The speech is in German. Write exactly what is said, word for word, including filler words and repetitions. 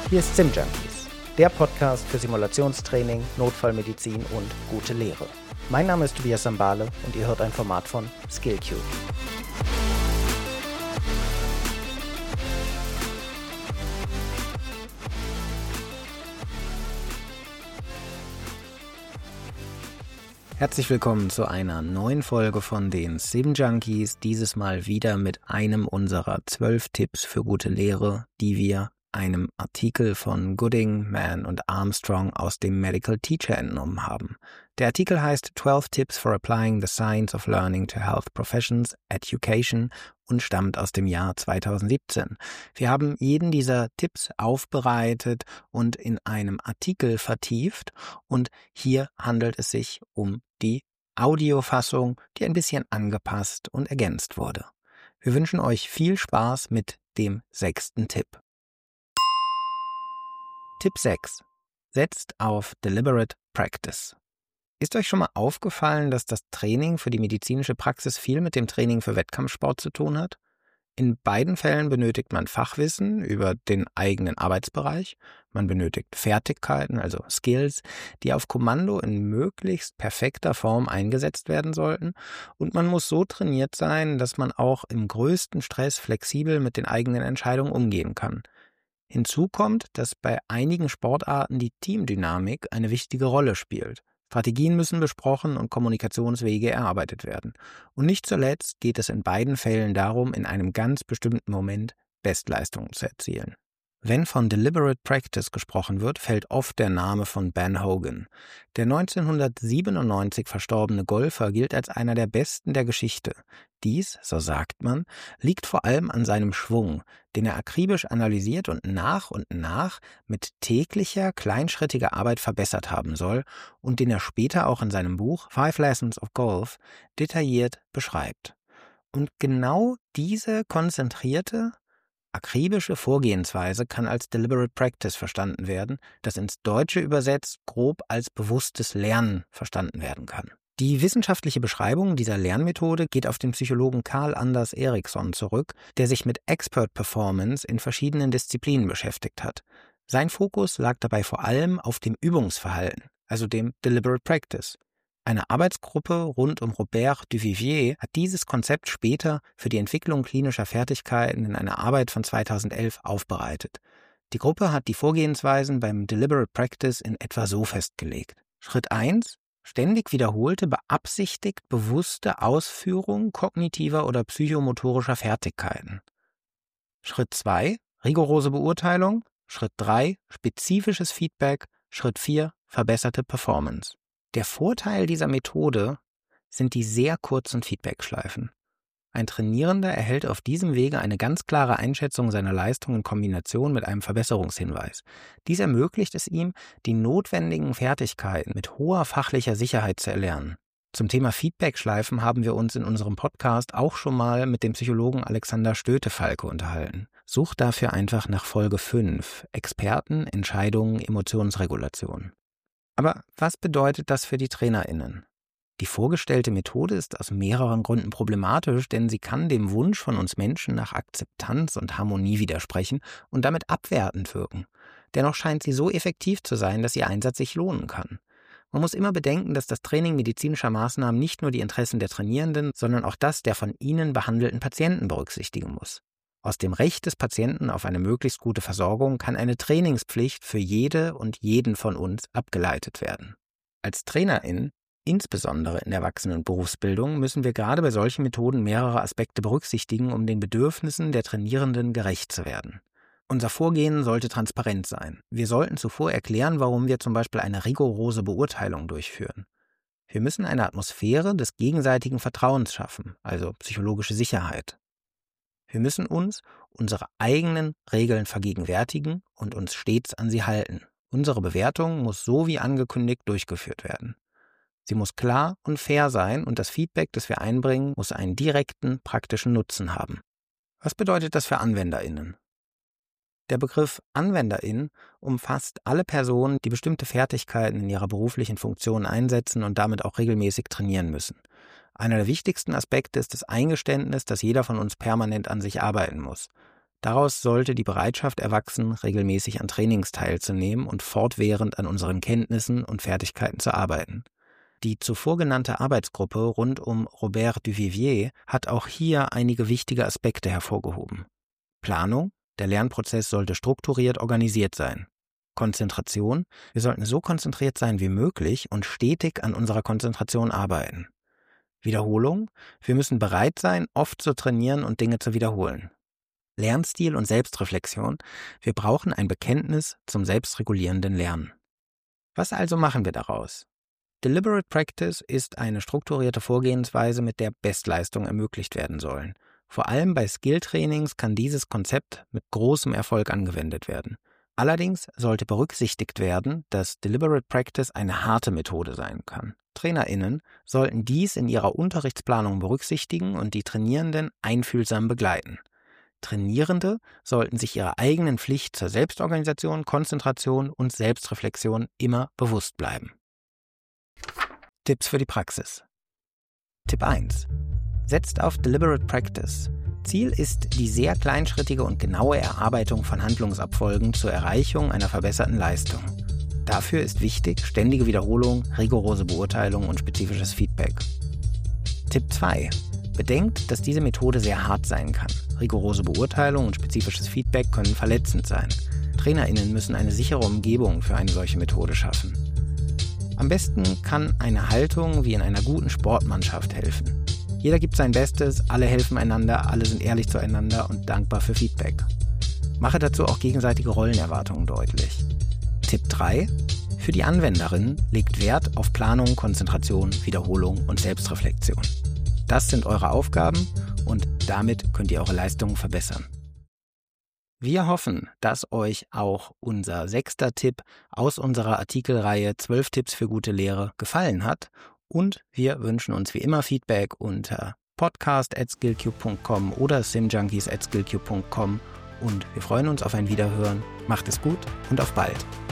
Hier ist SimJunkies, der Podcast für Simulationstraining, Notfallmedizin und gute Lehre. Mein Name ist Tobias Sambale und ihr hört ein Format von Skillcube. Herzlich willkommen zu einer neuen Folge von den SimJunkies, dieses Mal wieder mit einem unserer zwölf Tipps für gute Lehre, die wir einem Artikel von Gooding, Mann und Armstrong aus dem Medical Teacher entnommen haben. Der Artikel heißt twelve Tips for Applying the Science of Learning to Health Professions Education und stammt aus dem Jahr zweitausendsiebzehn. Wir haben jeden dieser Tipps aufbereitet und in einem Artikel vertieft und hier handelt es sich um die Audiofassung, die ein bisschen angepasst und ergänzt wurde. Wir wünschen euch viel Spaß mit dem sechsten Tipp. Tipp sechs. Setzt auf Deliberate Practice. Ist euch schon mal aufgefallen, dass das Training für die medizinische Praxis viel mit dem Training für Wettkampfsport zu tun hat? In beiden Fällen benötigt man Fachwissen über den eigenen Arbeitsbereich, man benötigt Fertigkeiten, also Skills, die auf Kommando in möglichst perfekter Form eingesetzt werden sollten, und man muss so trainiert sein, dass man auch im größten Stress flexibel mit den eigenen Entscheidungen umgehen kann. Hinzu kommt, dass bei einigen Sportarten die Teamdynamik eine wichtige Rolle spielt. Strategien müssen besprochen und Kommunikationswege erarbeitet werden. Und nicht zuletzt geht es in beiden Fällen darum, in einem ganz bestimmten Moment Bestleistungen zu erzielen. Wenn von Deliberate Practice gesprochen wird, fällt oft der Name von Ben Hogan. Der neunzehnhundertsiebenundneunzig verstorbene Golfer gilt als einer der besten der Geschichte. Dies, so sagt man, liegt vor allem an seinem Schwung, den er akribisch analysiert und nach und nach mit täglicher, kleinschrittiger Arbeit verbessert haben soll und den er später auch in seinem Buch Five Lessons of Golf detailliert beschreibt. Und genau diese konzentrierte, akribische Vorgehensweise kann als Deliberate Practice verstanden werden, das ins Deutsche übersetzt grob als bewusstes Lernen verstanden werden kann. Die wissenschaftliche Beschreibung dieser Lernmethode geht auf den Psychologen Carl Anders Ericsson zurück, der sich mit Expert Performance in verschiedenen Disziplinen beschäftigt hat. Sein Fokus lag dabei vor allem auf dem Übungsverhalten, also dem Deliberate Practice. Eine Arbeitsgruppe rund um Robert Duvivier hat dieses Konzept später für die Entwicklung klinischer Fertigkeiten in einer Arbeit von zweitausendelf aufbereitet. Die Gruppe hat die Vorgehensweisen beim Deliberate Practice in etwa so festgelegt. Schritt eins. Ständig wiederholte, beabsichtigt, bewusste Ausführung kognitiver oder psychomotorischer Fertigkeiten. Schritt zwei. Rigorose Beurteilung. Schritt drei. Spezifisches Feedback. Schritt vier. Verbesserte Performance. Der Vorteil dieser Methode sind die sehr kurzen Feedbackschleifen. Ein Trainierender erhält auf diesem Wege eine ganz klare Einschätzung seiner Leistung in Kombination mit einem Verbesserungshinweis. Dies ermöglicht es ihm, die notwendigen Fertigkeiten mit hoher fachlicher Sicherheit zu erlernen. Zum Thema Feedbackschleifen haben wir uns in unserem Podcast auch schon mal mit dem Psychologen Alexander Stöte-Falke unterhalten. Sucht dafür einfach nach Folge fünf, Experten, Entscheidungen, Emotionsregulation. Aber was bedeutet das für die TrainerInnen? Die vorgestellte Methode ist aus mehreren Gründen problematisch, denn sie kann dem Wunsch von uns Menschen nach Akzeptanz und Harmonie widersprechen und damit abwertend wirken. Dennoch scheint sie so effektiv zu sein, dass ihr Einsatz sich lohnen kann. Man muss immer bedenken, dass das Training medizinischer Maßnahmen nicht nur die Interessen der Trainierenden, sondern auch das der von ihnen behandelten Patienten berücksichtigen muss. Aus dem Recht des Patienten auf eine möglichst gute Versorgung kann eine Trainingspflicht für jede und jeden von uns abgeleitet werden. Als TrainerInnen, insbesondere in der wachsenden Berufsbildung, müssen wir gerade bei solchen Methoden mehrere Aspekte berücksichtigen, um den Bedürfnissen der Trainierenden gerecht zu werden. Unser Vorgehen sollte transparent sein. Wir sollten zuvor erklären, warum wir zum Beispiel eine rigorose Beurteilung durchführen. Wir müssen eine Atmosphäre des gegenseitigen Vertrauens schaffen, also psychologische Sicherheit. Wir müssen uns unsere eigenen Regeln vergegenwärtigen und uns stets an sie halten. Unsere Bewertung muss so wie angekündigt durchgeführt werden. Sie muss klar und fair sein und das Feedback, das wir einbringen, muss einen direkten, praktischen Nutzen haben. Was bedeutet das für AnwenderInnen? Der Begriff AnwenderInnen umfasst alle Personen, die bestimmte Fertigkeiten in ihrer beruflichen Funktion einsetzen und damit auch regelmäßig trainieren müssen. Einer der wichtigsten Aspekte ist das Eingeständnis, dass jeder von uns permanent an sich arbeiten muss. Daraus sollte die Bereitschaft erwachsen, regelmäßig an Trainings teilzunehmen und fortwährend an unseren Kenntnissen und Fertigkeiten zu arbeiten. Die zuvor genannte Arbeitsgruppe rund um Robert Duvivier hat auch hier einige wichtige Aspekte hervorgehoben. Planung: Der Lernprozess sollte strukturiert organisiert sein. Konzentration: Wir sollten so konzentriert sein wie möglich und stetig an unserer Konzentration arbeiten. Wiederholung: Wir müssen bereit sein, oft zu trainieren und Dinge zu wiederholen. Lernstil und Selbstreflexion: Wir brauchen ein Bekenntnis zum selbstregulierenden Lernen. Was also machen wir daraus? Deliberate Practice ist eine strukturierte Vorgehensweise, mit der Bestleistungen ermöglicht werden sollen. Vor allem bei Skilltrainings kann dieses Konzept mit großem Erfolg angewendet werden. Allerdings sollte berücksichtigt werden, dass Deliberate Practice eine harte Methode sein kann. TrainerInnen sollten dies in ihrer Unterrichtsplanung berücksichtigen und die Trainierenden einfühlsam begleiten. Trainierende sollten sich ihrer eigenen Pflicht zur Selbstorganisation, Konzentration und Selbstreflexion immer bewusst bleiben. Tipps für die Praxis. Tipp eins. Setzt auf Deliberate Practice. Ziel ist die sehr kleinschrittige und genaue Erarbeitung von Handlungsabfolgen zur Erreichung einer verbesserten Leistung. Dafür ist wichtig ständige Wiederholung, rigorose Beurteilung und spezifisches Feedback. Tipp zwei. Bedenkt, dass diese Methode sehr hart sein kann. Rigorose Beurteilung und spezifisches Feedback können verletzend sein. TrainerInnen müssen eine sichere Umgebung für eine solche Methode schaffen. Am besten kann eine Haltung wie in einer guten Sportmannschaft helfen. Jeder gibt sein Bestes, alle helfen einander, alle sind ehrlich zueinander und dankbar für Feedback. Mache dazu auch gegenseitige Rollenerwartungen deutlich. Tipp drei. Für die Anwenderin legt Wert auf Planung, Konzentration, Wiederholung und Selbstreflexion. Das sind eure Aufgaben und damit könnt ihr eure Leistungen verbessern. Wir hoffen, dass euch auch unser sechster Tipp aus unserer Artikelreihe zwölf Tipps für gute Lehre gefallen hat und wir wünschen uns wie immer Feedback unter podcast at skillcube punkt com oder simjunkies at skillcube punkt com und wir freuen uns auf ein Wiederhören. Macht es gut und auf bald!